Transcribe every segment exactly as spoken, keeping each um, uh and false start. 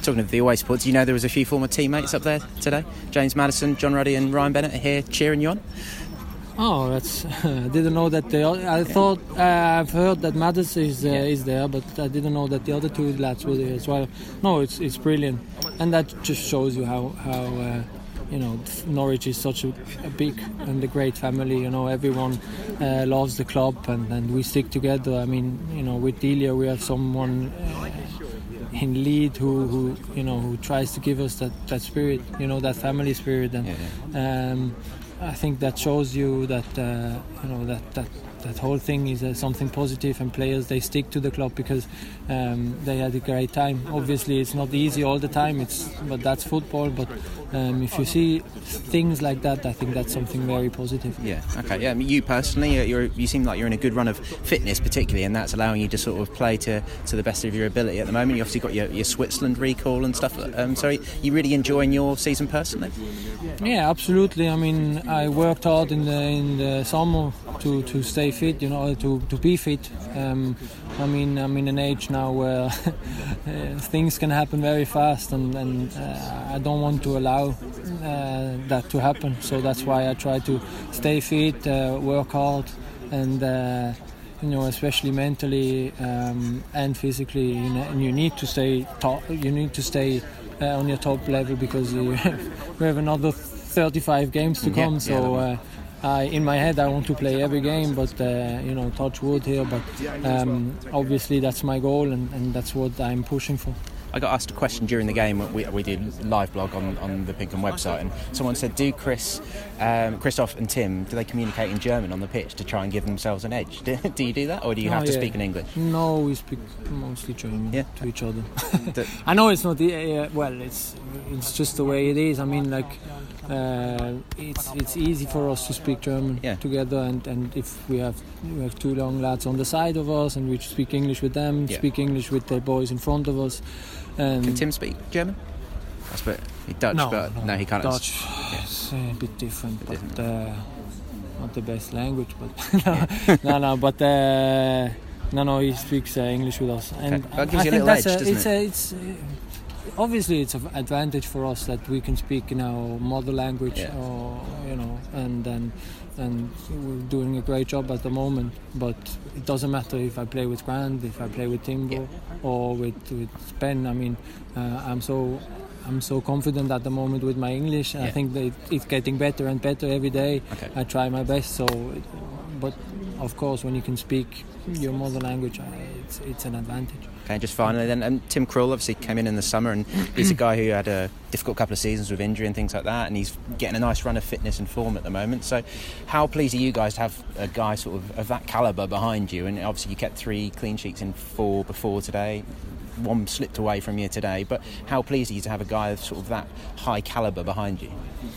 Talking of the away supporters, you know there was a few former teammates up there today. James Maddison, John Ruddy and Ryan Bennett are here cheering you on. Oh, that's. I didn't know that they. I thought uh, I've heard that Maddison is uh, yeah. is there, but I didn't know that the other two lads were there as well. No, it's it's brilliant, and that just shows you how how uh, you know Norwich is such a, a big and a great family. You know, everyone uh, loves the club, and, and we stick together. I mean, you know, with Delia we have someone uh, in lead who, who you know who tries to give us that, that spirit. You know, that family spirit, and. Yeah. Um, I think that shows you that uh, you know that, that that whole thing is uh, something positive, and players, they stick to the club because um, they had a great time. Obviously, it's not easy all the time. It's but that's football. But um, if you see things like that, I think that's something very positive. Yeah. Okay. Yeah. I mean, you personally, you're, you seem like you're in a good run of fitness, particularly, and that's allowing you to sort of play to, to the best of your ability at the moment. You obviously got your, your Switzerland recall and stuff. Um, so, you really enjoying your season personally? Yeah, absolutely. I mean, I worked hard in the in the summer to, to stay fit, you know, to, to be fit. Um, I mean, I'm in an age now where things can happen very fast, and, and uh, I don't want to allow uh, that to happen. So that's why I try to stay fit, uh, work hard, and uh, you know, especially mentally um, and physically. You know, and you need to stay top. You need to stay uh, on your top level because you we have another thirty-five games to come. Yeah, so. Uh, I, in my head I want to play every game, but uh, you know, touch wood here, but um, obviously that's my goal, and, and that's what I'm pushing for. I got asked a question during the game. We, we did live blog on, on the Pinkham website, and someone said, do Chris, um, Christoph and Tim, do they communicate in German on the pitch to try and give themselves an edge? Do, do you do that, or do you no, have to yeah. speak in English? No, we speak mostly German yeah. to each other. I know it's not, uh, well, it's it's just the way it is. I mean, like, uh, it's it's easy for us to speak German yeah. together, and, and if we have we have two young lads on the side of us, and we speak English with them, yeah. speak English with the boys in front of us. Um, Can Tim speak German? That's a bit he's Dutch, no, but no, no, he can't. Dutch, Yeah. it's a bit different, bit but different. Uh, not the best language. But no, no, no, but uh, no, no, he speaks uh, English with us, and okay. That gives I you a think little that's edge, a, doesn't it's it? a, it's uh, obviously it's an advantage for us that we can speak in our mother language, yeah. or you know, and then. And we're doing a great job at the moment, but it doesn't matter if I play with Grant, if I play with Timbo, yeah. or with, with Ben. I mean, uh, I'm so I'm so confident at the moment with my English. Yeah. I think that it's getting better and better every day. Okay. I try my best. So, but of course, when you can speak your mother language, it's it's an advantage. Okay, just finally then, um, Tim Krul obviously came in in the summer, and he's a guy who had a difficult couple of seasons with injury and things like that, and he's getting a nice run of fitness and form at the moment. So how pleased are you guys to have a guy sort of of that calibre behind you? And obviously you kept three clean sheets in four before today, one slipped away from you today, but how pleased are you to have a guy of sort of that high calibre behind you?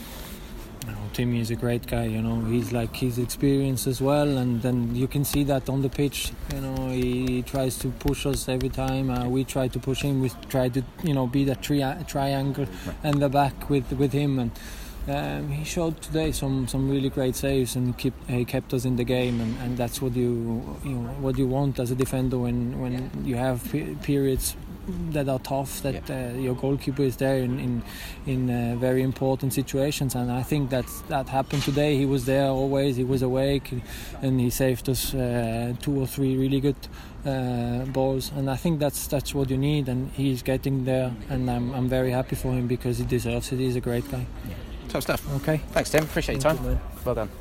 Timmy is a great guy, you know. He's like his experience as well, and then you can see that on the pitch. You know, he, he tries to push us every time. Uh, we try to push him. We try to, you know, be that tri- triangle right. and the back with with him. And um, he showed today some, some really great saves, and keep, he kept us in the game. And, and that's what you you know what you want as a defender when when you have pe- periods that are tough, that yeah. uh, your goalkeeper is there in in, in uh, very important situations, and I think that that happened today. He was there always, he was awake, and he saved us uh, two or three really good uh, balls, and I think that's that's what you need, and he's getting there, and I'm I'm very happy for him because he deserves it. He's a great guy. Yeah. Top stuff. Okay. Thanks, Tim. Appreciate your time. You, well done.